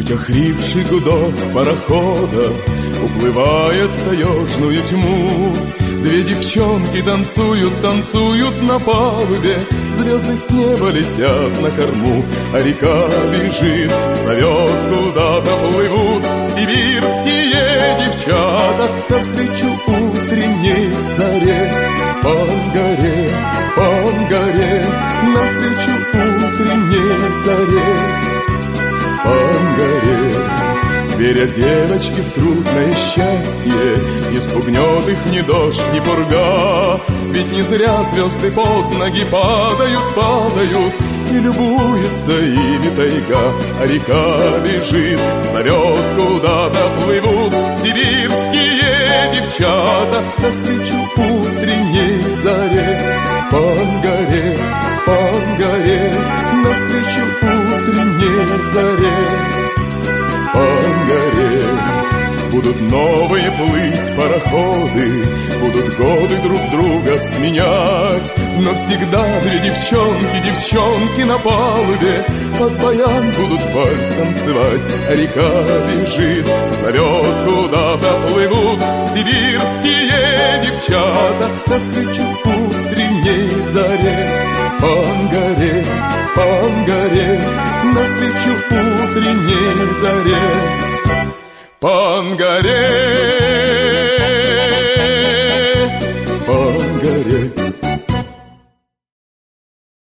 Чуть охрипший гудок парохода уплывает в таежную тьму. Две девчонки танцуют, танцуют на палубе, звезды с неба летят на корму, а река бежит, зовет, куда-то плывут сибирские девчата навстречу утренней заре. По горе, навстречу утренней заре. По горе, веря девочки в трудное счастье, не спугнет их ни дождь, ни пурга. Ведь не зря звезды под ноги падают, падают, и любуется ими тайга. А река бежит, зовет, куда-то плывут сибирские девчата навстречу утренней заре. По горе, навстречу утренней заре. По горе будут новые плыть пароходы, будут годы друг друга сменять, но всегда две девчонки, девчонки на палубе под баян будут вальс танцевать. А река бежит, зовет, куда-то плывут сибирские девчата навстречу утренней заре. По горе, навстречу утренней заре. По горе.